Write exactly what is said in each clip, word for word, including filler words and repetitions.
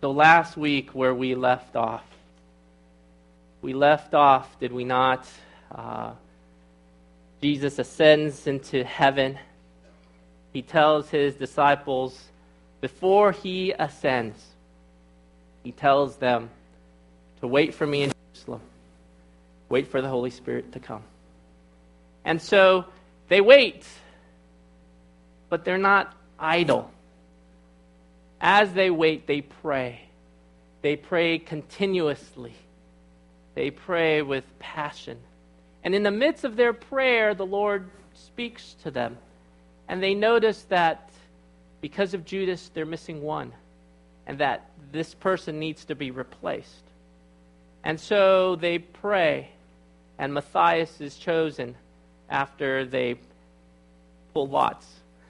So last week where we left off, we left off, did we not? Uh, Jesus ascends into heaven. He tells his disciples, before he ascends, he tells them to wait for me in Jerusalem. Wait for the Holy Spirit to come. And so they wait, but they're not idle. As they wait, they pray. They pray continuously. They pray with passion. And in the midst of their prayer, the Lord speaks to them. And they notice that because of Judas, they're missing one. And that this person needs to be replaced. And so they pray. And Matthias is chosen after they pull lots.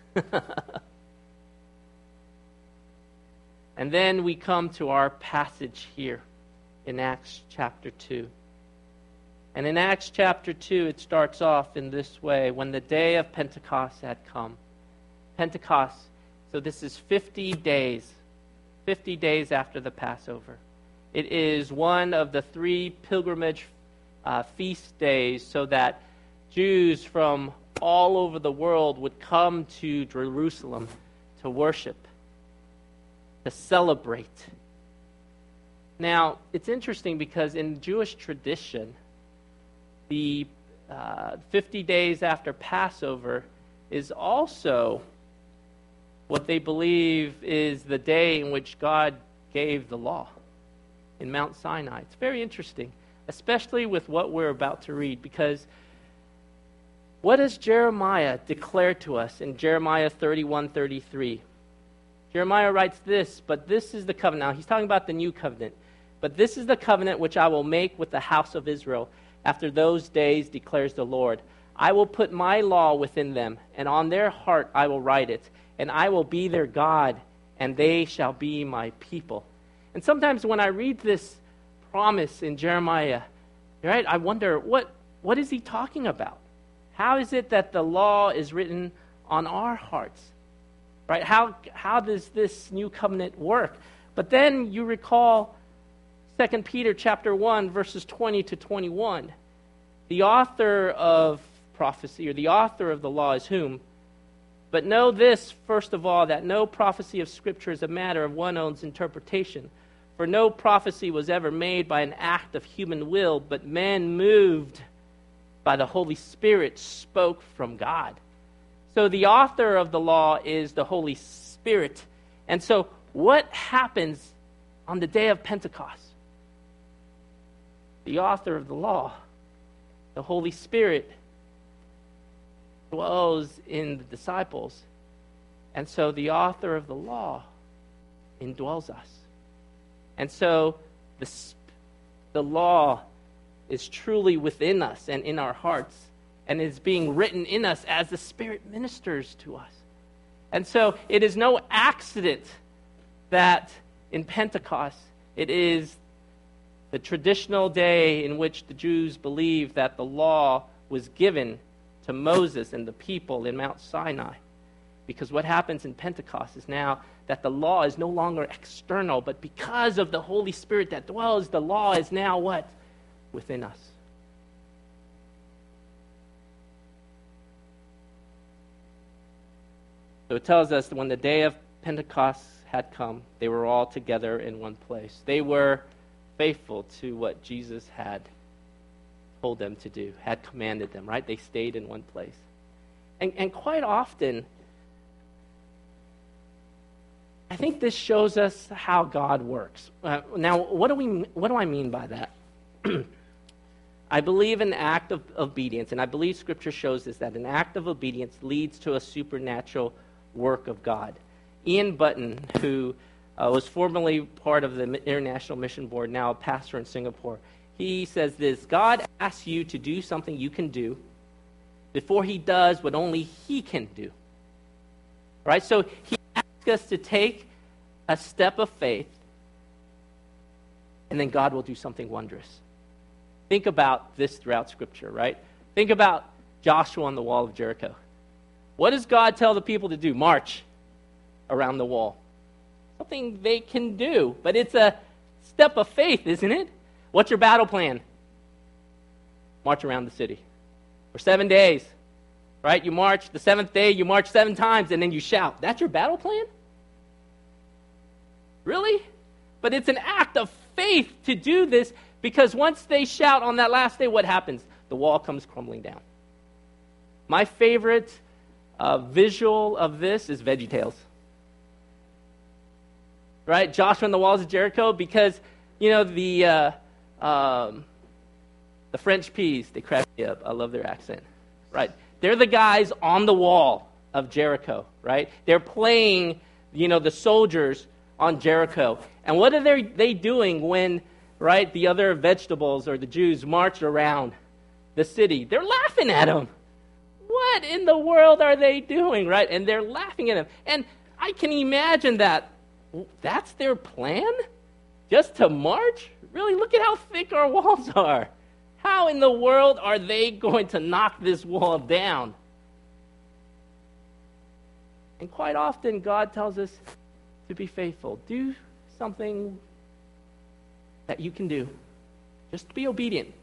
And then we come to our passage here in Acts chapter two. And in Acts chapter two, it starts off in this way. When the day of Pentecost had come. Pentecost, so this is fifty days. fifty days after the Passover. It is one of the three pilgrimage uh, feast days so that Jews from all over the world would come to Jerusalem to worship, to celebrate. Now, it's interesting because in Jewish tradition, the uh, fifty days after Passover is also what they believe is the day in which God gave the law in Mount Sinai. It's very interesting, especially with what we're about to read, because what does Jeremiah declare to us in Jeremiah thirty-one thirty-three? Jeremiah writes this, but this is the covenant. Now, he's talking about the new covenant. But this is the covenant which I will make with the house of Israel after those days, declares the Lord. I will put my law within them, and on their heart I will write it, and I will be their God, and they shall be my people. And sometimes when I read this promise in Jeremiah, right, I wonder, what, what is he talking about? How is it that the law is written on our hearts? Right? How how does this new covenant work? But then you recall Second Peter chapter one, verses twenty to twenty-one. The author of prophecy, or the author of the law, is whom? But know this, first of all, that no prophecy of Scripture is a matter of one's own interpretation. For no prophecy was ever made by an act of human will, but men moved by the Holy Spirit spoke from God. So the author of the law is the Holy Spirit. And so what happens on the day of Pentecost? The author of the law, the Holy Spirit, dwells in the disciples. And so the author of the law indwells us. And so the, the law is truly within us and in our hearts, and is being written in us as the Spirit ministers to us. And so it is no accident that in Pentecost it is the traditional day in which the Jews believe that the law was given to Moses and the people in Mount Sinai. Because what happens in Pentecost is now that the law is no longer external, but because of the Holy Spirit that dwells, the law is now what? Within us. So it tells us that when the day of Pentecost had come, they were all together in one place. They were faithful to what Jesus had told them to do, had commanded them, right? They stayed in one place. And, and quite often, I think this shows us how God works. Uh, now, what do we? What do I mean by that? I believe an act of obedience, and I believe Scripture shows us that an act of obedience leads to a supernatural work of God. Ian Button, who uh, was formerly part of the International Mission Board, now a pastor in Singapore, he says this: God asks you to do something you can do before he does what only he can do. Right? So he asks us to take a step of faith, and then God will do something wondrous. Think about this throughout Scripture, right? Think about Joshua on the wall of Jericho. What does God tell the people to do? March around the wall. something they can do. But it's a step of faith, isn't it? What's your battle plan? March around the city for seven days, right? You march the seventh day, you march seven times, and then you shout. That's your battle plan? Really? But it's an act of faith to do this, because once they shout on that last day, what happens? The wall comes crumbling down. My favorite uh, visual of this is VeggieTales. Right? Joshua and the walls of Jericho, because, you know, the uh, um, the French peas, they crack me up. I love their accent. Right? They're the guys on the wall of Jericho, right? They're playing, you know, the soldiers on Jericho. And what are they, they doing when, right, the other vegetables or the Jews march around the city? They're laughing at them. What in the world are they doing, right? And they're laughing at them. And I can imagine that. That's their plan? Just to march? Really, look at how thick our walls are. How in the world are they going to knock this wall down? And quite often, God tells us to be faithful. Do something that you can do. Just be obedient.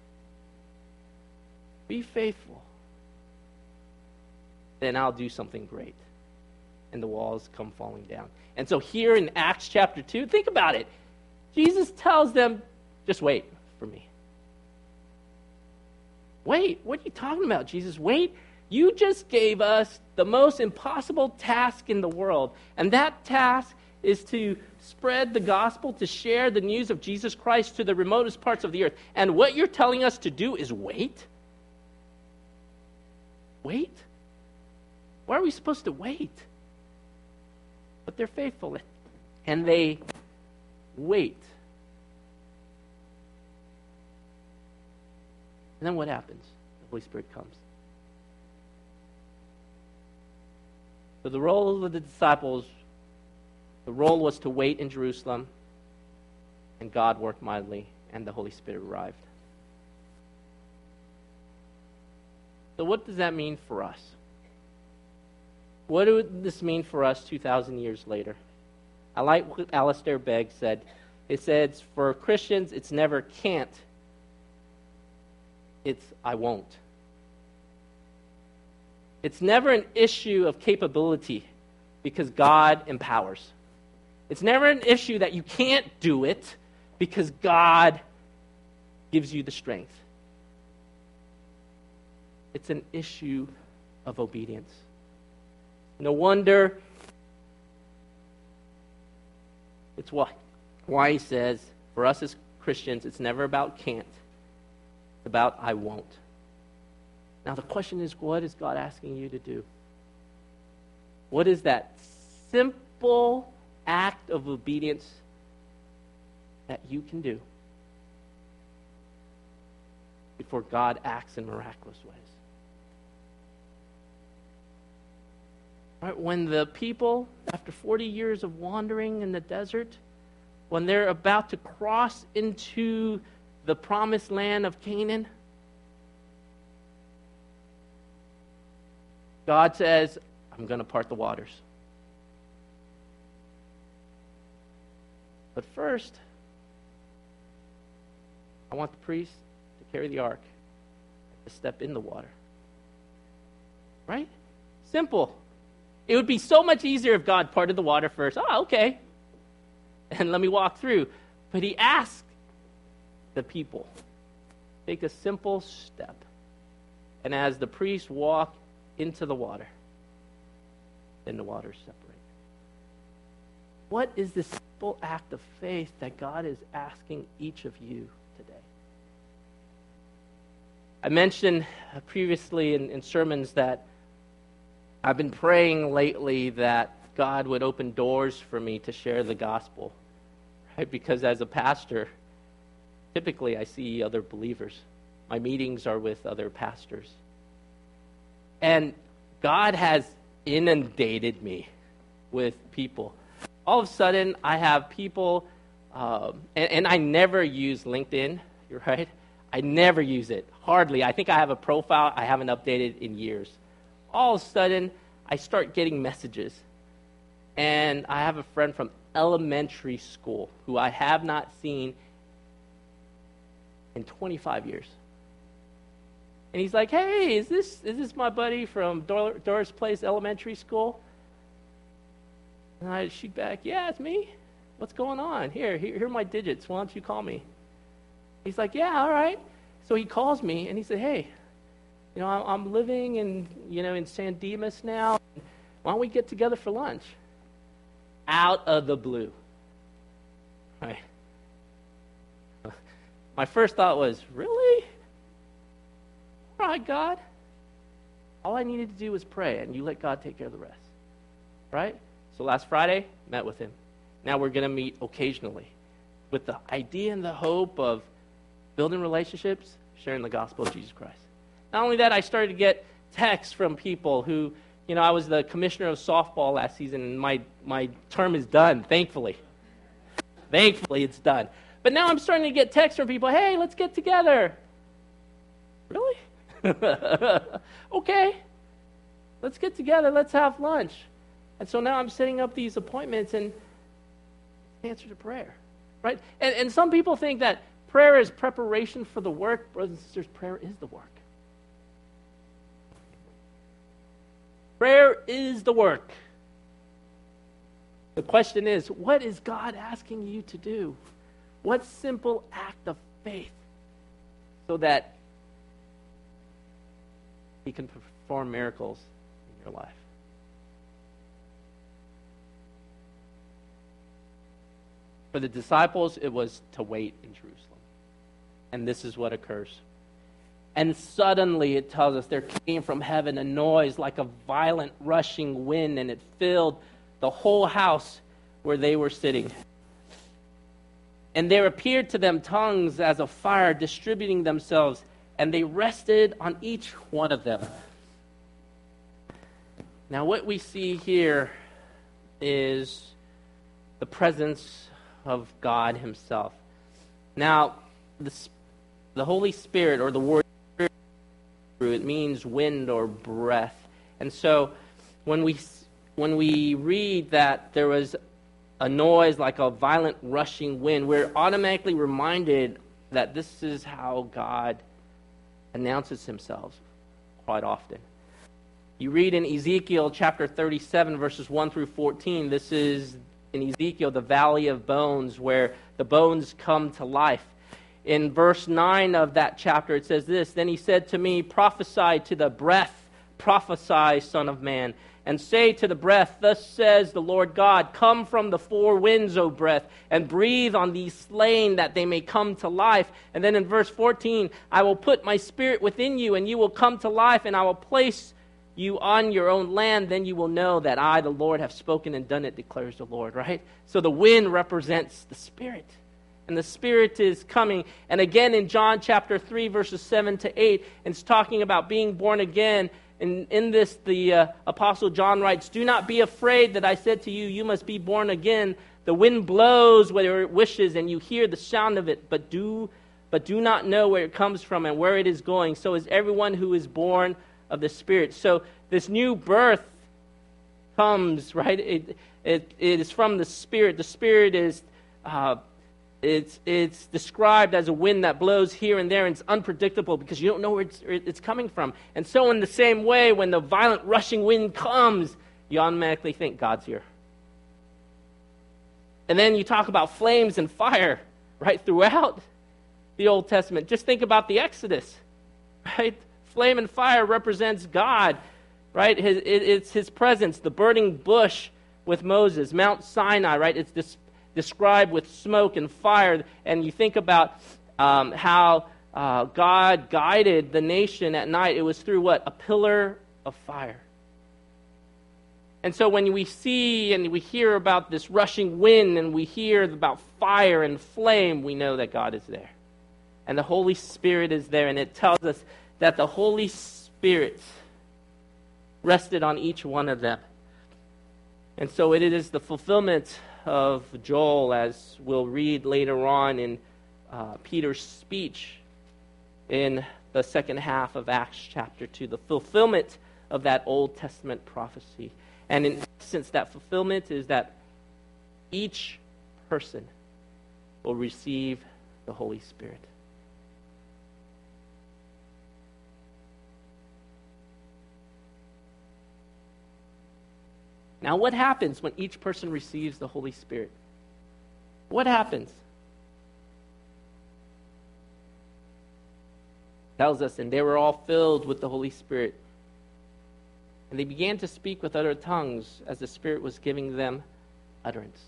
Be faithful. Then I'll do something great. And the walls come falling down. And so here in Acts chapter two, think about it. Jesus tells them, just wait for me. Wait, what are you talking about, Jesus? Wait. You just gave us the most impossible task in the world. And that task is to spread the gospel, to share the news of Jesus Christ to the remotest parts of the earth. And what you're telling us to do is wait? Wait? Why are we supposed to wait? But they're faithful, and they wait. And then what happens? The Holy Spirit comes. So the role of the disciples, the role was to wait in Jerusalem, and God worked mightily, and the Holy Spirit arrived. So what does that mean for us? What would this mean for us two thousand years later? I like what Alistair Begg said. It says, for Christians, it's never can't. It's I won't. It's never an issue of capability because God empowers. It's never an issue that you can't do it because God gives you the strength. It's an issue of obedience. No wonder it's why, why he says, for us as Christians, it's never about can't. It's about I won't. Now the question is, what is God asking you to do? What is that simple act of obedience that you can do before God acts in miraculous ways? Right, when the people, after forty years of wandering in the desert, when they're about to cross into the promised land of Canaan, God says, I'm going to part the waters. But first, I want the priest to carry the ark, to step in the water. Right? Simple. It would be so much easier if God parted the water first. Oh, okay. And let me walk through. But he asked the people, take a simple step. And as the priests walk into the water, then the waters separate. What is this simple act of faith that God is asking each of you today? I mentioned previously in, in sermons that I've been praying lately that God would open doors for me to share the gospel, right? Because as a pastor, typically I see other believers. My meetings are with other pastors. And God has inundated me with people. All of a sudden, I have people, um, and, and I never use LinkedIn, you're right? I never use it, hardly. I think I have a profile I haven't updated in years. All of a sudden, I start getting messages. And I have a friend from elementary school who I have not seen in twenty-five years. And he's like, hey, is this is this my buddy from Dor- Doris Place Elementary School? And I shoot back, yeah, it's me. What's going on? Here, here, here are my digits. Why don't you call me? He's like, yeah, all right. So he calls me, and he said, hey, you know, I'm, I'm living in, you know, in San Dimas now. Why don't we get together for lunch? Out of the blue. Right. My first thought was, really? All right, God. All I needed to do was pray, and you let God take care of the rest. Right? So last Friday, met with him. Now we're going to meet occasionally with the idea and the hope of building relationships, sharing the gospel of Jesus Christ. Not only that, I started to get texts from people who, you know, I was the commissioner of softball last season, and my, my term is done, thankfully. Thankfully, it's done. But now I'm starting to get texts from people, hey, let's get together. Really? Okay. Let's get together. Let's have lunch. And so now I'm setting up these appointments and answer to prayer, right? And, and some people think that prayer is preparation for the work. Brothers and sisters, prayer is the work. Prayer is the work. The question is, what is God asking you to do? What simple act of faith so that he can perform miracles in your life? For the disciples, it was to wait in Jerusalem. And this is what occurs. And suddenly, it tells us, there came from heaven a noise like a violent rushing wind, and it filled the whole house where they were sitting. And there appeared to them tongues as of fire distributing themselves, and they rested on each one of them. Now, what we see here is the presence of God himself. Now, the, the Holy Spirit, or the word Spirit, it means wind or breath. And so when we when we read that there was a noise like a violent rushing wind, we're automatically reminded that this is how God announces himself quite often. You read in Ezekiel chapter thirty-seven, verses one through fourteen, this is in Ezekiel, the valley of bones, where the bones come to life. In verse nine of that chapter, it says this, then he said to me, prophesy to the breath, prophesy, son of man, and say to the breath, thus says the Lord God, come from the four winds, O breath, and breathe on these slain that they may come to life. And then in verse fourteen, I will put my spirit within you, and you will come to life, and I will place you on your own land, then you will know that I, the Lord, have spoken and done it, declares the Lord, right? So the wind represents the Spirit, and the Spirit is coming. And again in John chapter three, verses seven to eight, it's talking about being born again. And in this, the uh, Apostle John writes, do not be afraid that I said to you, you must be born again. The wind blows where it wishes, and you hear the sound of it, but do, but do not know where it comes from and where it is going. So is everyone who is born of the Spirit. So this new birth comes, right? It it, it is from the Spirit. The Spirit is uh, it's it's described as a wind that blows here and there, and it's unpredictable because you don't know where it's, where it's coming from. And so in the same way, when the violent rushing wind comes, you automatically think God's here. And then you talk about flames and fire, right, throughout the Old Testament. Just think about the Exodus, right? Flame and fire represents God, right? His, it, it's his presence. The burning bush with Moses, Mount Sinai, right? It's this, described with smoke and fire. And you think about um, how uh, God guided the nation at night. It was through what? A pillar of fire. And so when we see and we hear about this rushing wind and we hear about fire and flame, we know that God is there. And the Holy Spirit is there. And it tells us that the Holy Spirit rested on each one of them. And so it is the fulfillment of Joel, as we'll read later on in uh, Peter's speech in the second half of Acts chapter two, the fulfillment of that Old Testament prophecy. And in essence, that fulfillment is that each person will receive the Holy Spirit. Now, what happens when each person receives the Holy Spirit? What happens? It tells us, and they were all filled with the Holy Spirit. And they began to speak with other tongues as the Spirit was giving them utterance.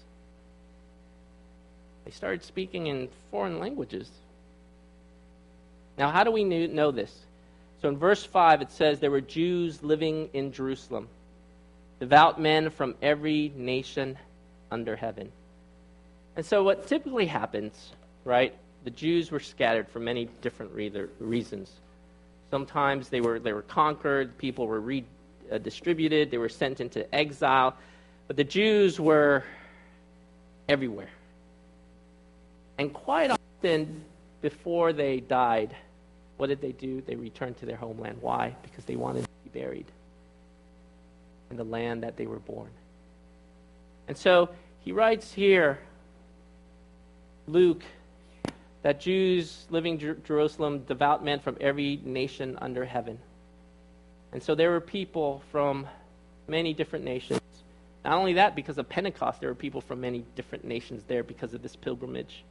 They started speaking in foreign languages. Now, how do we know this? So in verse five, it says, there were Jews living in Jerusalem, devout men from every nation under heaven. And so what typically happens, right, the Jews were scattered for many different re- reasons. Sometimes they were they were conquered, people were redistributed, they were sent into exile, but the Jews were everywhere. And quite often, before they died, what did they do? They returned to their homeland. Why? Because they wanted to be buried in the land that they were born. And so he writes here, Luke, that Jews living in Jerusalem, devout men from every nation under heaven. And so there were people from many different nations. Not only that, because of Pentecost, there were people from many different nations there because of this pilgrimage.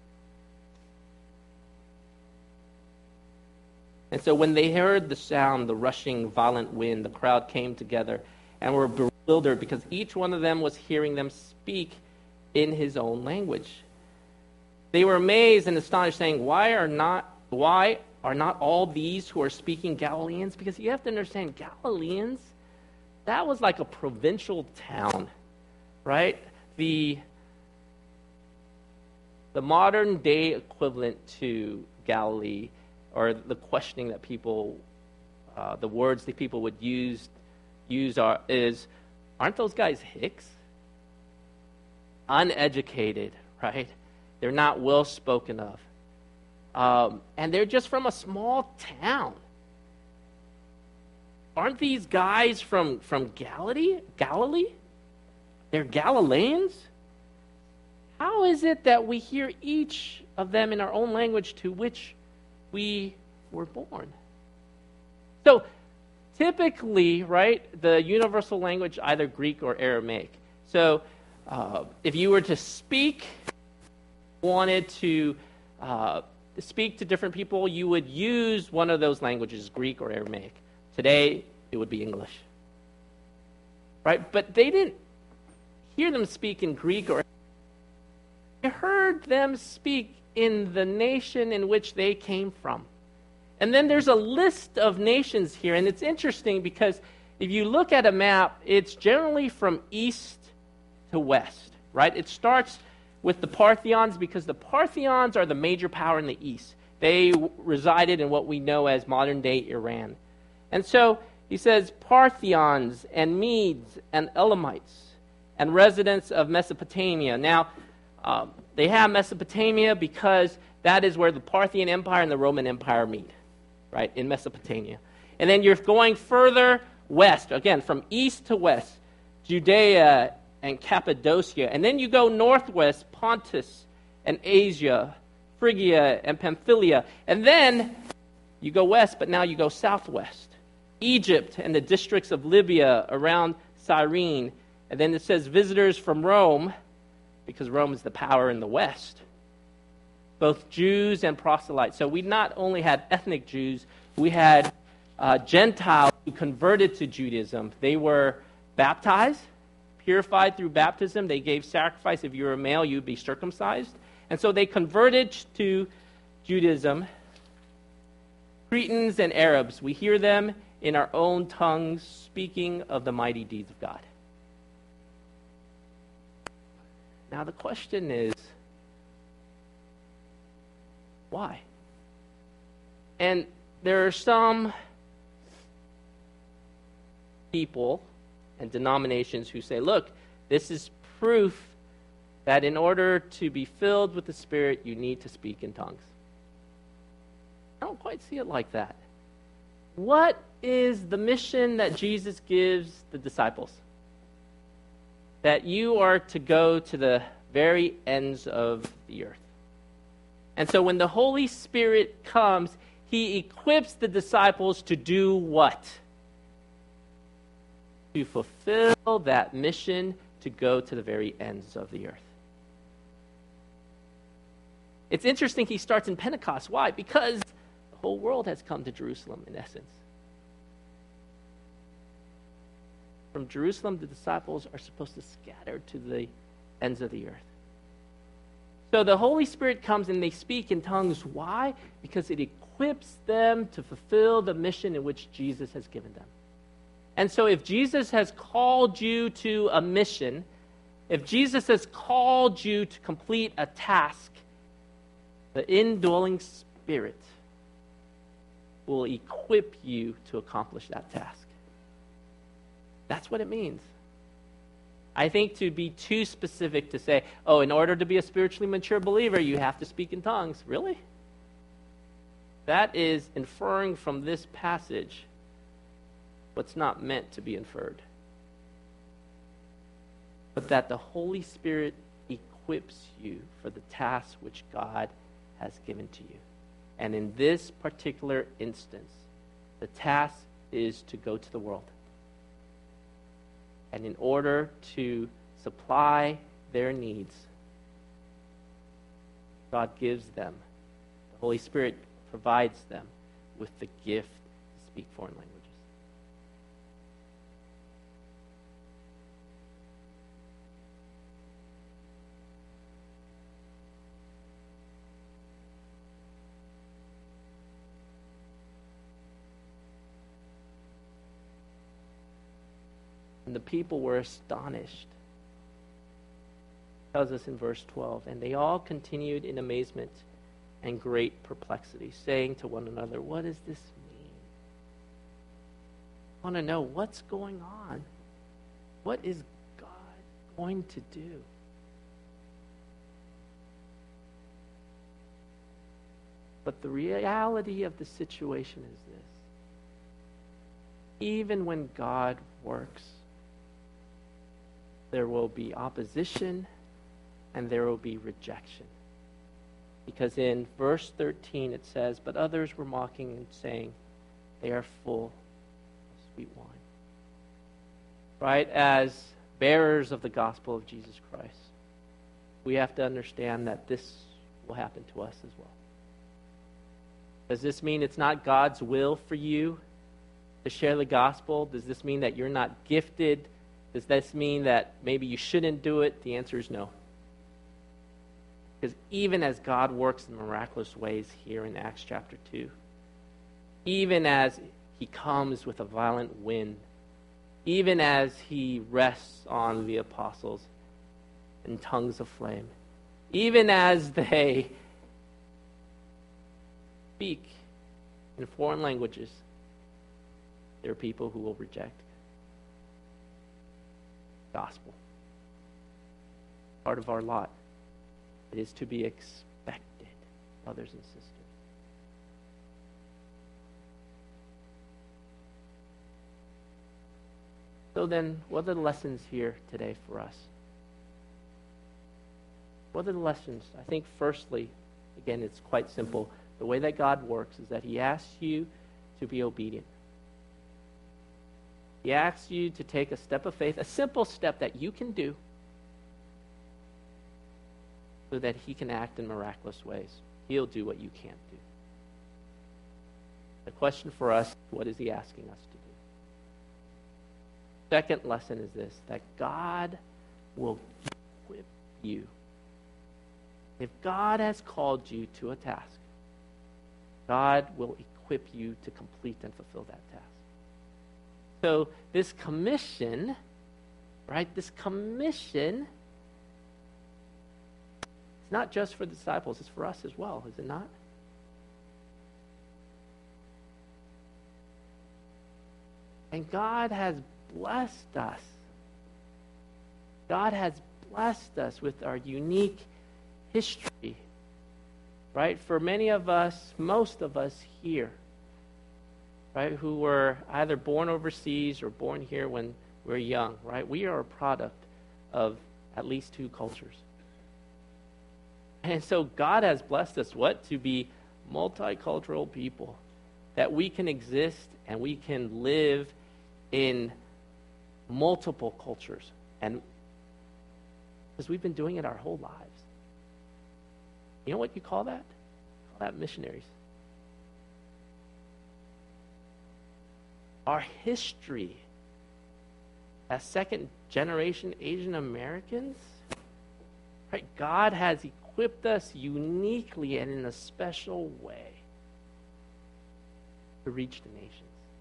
And so when they heard the sound, the rushing, violent wind, the crowd came together and were bewildered because each one of them was hearing them speak in his own language. They were amazed and astonished, saying, Why are not why are not all these who are speaking Galileans? Because you have to understand, Galileans, that was like a provincial town, right? The, the modern day equivalent to Galilee, or the questioning that people, uh, the words that people would use, use are is, aren't those guys hicks? Uneducated, right? They're not well spoken of. Um, and they're just from a small town. Aren't these guys from, from Galilee? Galilee? They're Galileans? How is it that we hear each of them in our own language to which we were born? So typically, right, the universal language, either Greek or Aramaic. So uh, if you were to speak, wanted to uh, speak to different people, you would use one of those languages, Greek or Aramaic. Today, it would be English. Right? But they didn't hear them speak in Greek or they heard them speak in the nation in which they came from. And then there's a list of nations here, and it's interesting because if you look at a map, it's generally from east to west, right? It starts with the Parthians because the Parthians are the major power in the east. They resided in what we know as modern-day Iran. And so he says Parthians and Medes and Elamites and residents of Mesopotamia. Now, um, they have Mesopotamia because that is where the Parthian Empire and the Roman Empire meet, right, in Mesopotamia. And then you're going further west, again, from east to west, Judea and Cappadocia. And then you go northwest, Pontus and Asia, Phrygia and Pamphylia. And then you go west, but now you go southwest, Egypt and the districts of Libya around Cyrene. And then it says visitors from Rome, because Rome is the power in the west, both Jews and proselytes. So we not only had ethnic Jews, we had uh, Gentiles who converted to Judaism. They were baptized, purified through baptism. They gave sacrifice. If you were a male, you'd be circumcised. And so they converted to Judaism. Cretans and Arabs, we hear them in our own tongues speaking of the mighty deeds of God. Now the question is, why? And there are some people and denominations who say, look, this is proof that in order to be filled with the Spirit, you need to speak in tongues. I don't quite see it like that. What is the mission that Jesus gives the disciples? that you are to go to the very ends of the earth. And so when the Holy Spirit comes, he equips the disciples to do what? To fulfill that mission to go to the very ends of the earth. It's interesting he starts in Pentecost. Why? Because the whole world has come to Jerusalem, in essence. From Jerusalem, the disciples are supposed to scatter to the ends of the earth. So the Holy Spirit comes and they speak in tongues. Why? Because it equips them to fulfill the mission in which Jesus has given them. And so if Jesus has called you to a mission, if Jesus has called you to complete a task, the indwelling Spirit will equip you to accomplish that task. That's what it means. I think to be too specific to say, oh, in order to be a spiritually mature believer, you have to speak in tongues. Really? That is inferring from this passage what's not meant to be inferred. But that the Holy Spirit equips you for the task which God has given to you. And in this particular instance, the task is to go to the world. And in order to supply their needs, God gives them, the Holy Spirit provides them with the gift to speak foreign languages. And the people were astonished. It tells us in verse twelve, and they all continued in amazement and great perplexity, saying to one another, what does this mean? I want to know what's going on. What is God going to do? But the reality of the situation is this. Even when God works, there will be opposition and there will be rejection. Because in verse thirteen it says, but others were mocking and saying, they are full of sweet wine. Right? As bearers of the gospel of Jesus Christ, we have to understand that this will happen to us as well. Does this mean it's not God's will for you to share the gospel? Does this mean that you're not gifted? Does this mean that maybe you shouldn't do it? The answer is no. Because even as God works in miraculous ways here in Acts chapter two, even as he comes with a violent wind, even as he rests on the apostles in tongues of flame, even as they speak in foreign languages, there are people who will reject the gospel. Part of our lot. It is to be expected, brothers and sisters. So then, what are the lessons here today for us? What are the lessons? I think firstly, again, it's quite simple. The way that God works is that he asks you to be obedient. He asks you to take a step of faith, a simple step that you can do, so that he can act in miraculous ways. He'll do what you can't do. The question for us, what is he asking us to do? Second lesson is this, that God will equip you. If God has called you to a task, God will equip you to complete and fulfill that task. So this commission, right, this commission, it's not just for the disciples, it's for us as well, is it not? And God has blessed us. God has blessed us with our unique history, right? For many of us, most of us here, right, who were either born overseas or born here when we were young, right? We are a product of at least two cultures. And so God has blessed us, what? To be multicultural people, that we can exist and we can live in multiple cultures. And because we've been doing it our whole lives. You know what you call that? You call that missionaries. Our history as second generation Asian Americans, right? God has equipped us uniquely and in a special way to reach the nations.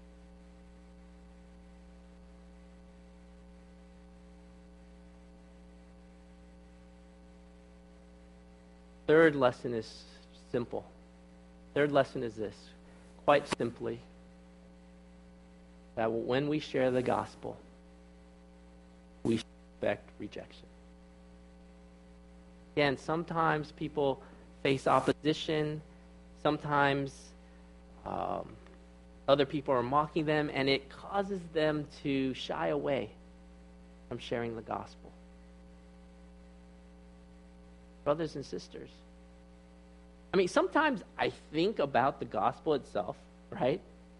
Third lesson is simple. Third lesson is this, quite simply, that when we share the gospel, we expect rejection. Again, sometimes people face opposition. Sometimes um, other people are mocking them, and it causes them to shy away from sharing the gospel. Brothers and sisters, I mean, sometimes I think about the gospel itself, right?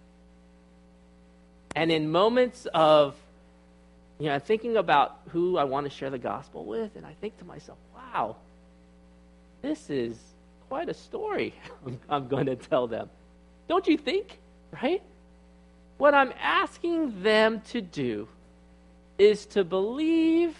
And in moments of, you know, thinking about who I want to share the gospel with, and I think to myself, wow, this is quite a story I'm going to tell them. Don't you think, right? What I'm asking them to do is to believe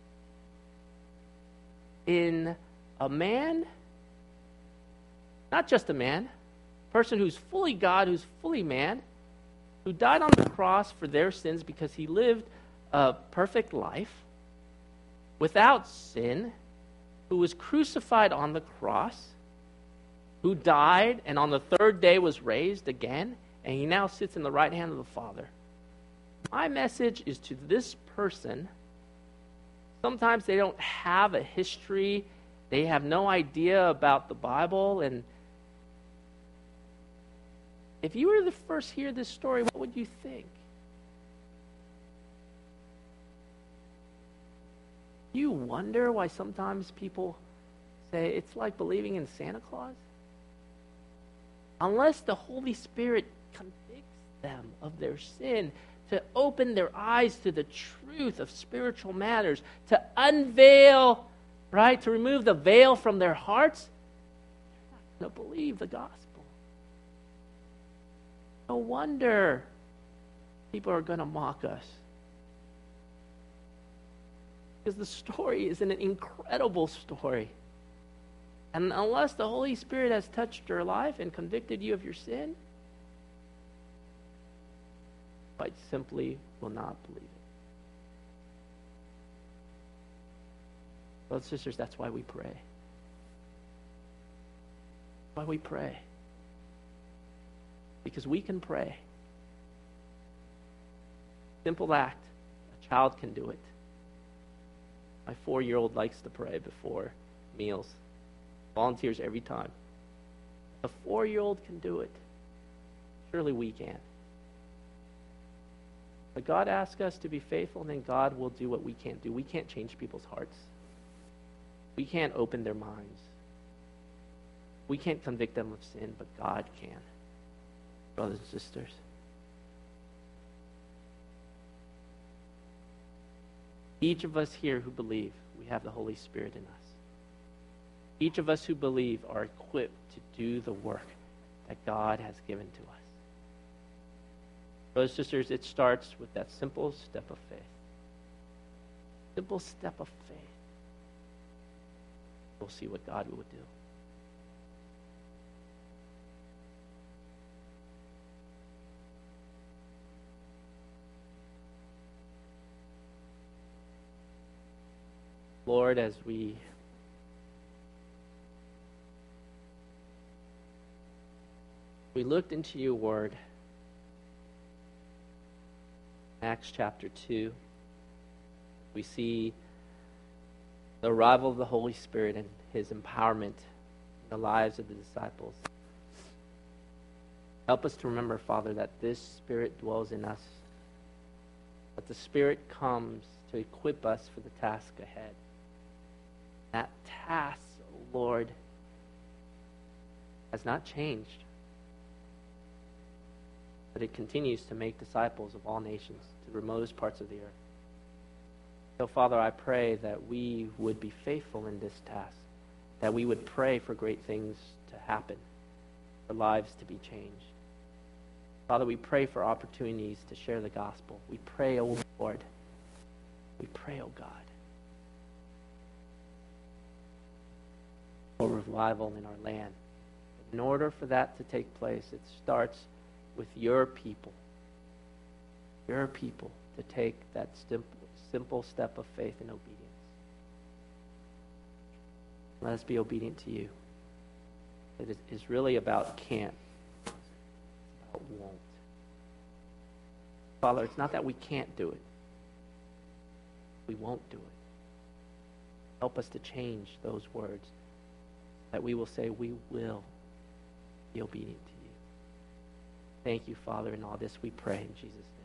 in a man, not just a man, a person who's fully God, who's fully man, who died on the cross for their sins because he lived a perfect life without sin, who was crucified on the cross, who died and on the third day was raised again, and he now sits in the right hand of the Father. My message is to this person. Sometimes they don't have a history. They have no idea about the Bible. And if you were to first hear this story, what would you think? You wonder why sometimes people say it's like believing in Santa Claus? Unless the Holy Spirit convicts them of their sin, to open their eyes to the truth of spiritual matters, to unveil, right, to remove the veil from their hearts, they're not going to believe the gospel. No wonder people are going to mock us. Because the story is an incredible story. And unless the Holy Spirit has touched your life and convicted you of your sin, quite simply will not believe it. Brothers and sisters, that's why we pray. Why we pray. Because we can pray. Simple act. A child can do it. My four-year-old likes to pray before meals. Volunteers every time. A four-year-old can do it. Surely we can. But God asks us to be faithful, and then God will do what we can't do. We can't change people's hearts. We can't open their minds. We can't convict them of sin, but God can. Brothers and sisters. Each of us here who believe, we have the Holy Spirit in us. Each of us who believe are equipped to do the work that God has given to us. Brothers and sisters, it starts with that simple step of faith. Simple step of faith. We'll see what God would do. Lord, as we we looked into your word, Acts chapter two, we see the arrival of the Holy Spirit and his empowerment in the lives of the disciples. Help us to remember, Father, that this Spirit dwells in us, that the Spirit comes to equip us for the task ahead. That task, Lord, has not changed, but it continues to make disciples of all nations to the remotest parts of the earth. So, Father, I pray that we would be faithful in this task, that we would pray for great things to happen, for lives to be changed. Father, we pray for opportunities to share the gospel. We pray, O Lord, we pray, O God, for revival in our land. In order for that to take place, it starts with your people, your people, to take that simple, simple step of faith and obedience. Let us be obedient to you. It is, is really about can't. It's about won't. Father, it's not that we can't do it. We won't do it. Help us to change those words, that we will say we will be obedient to you. Thank you, Father, in all this we pray in Jesus' name.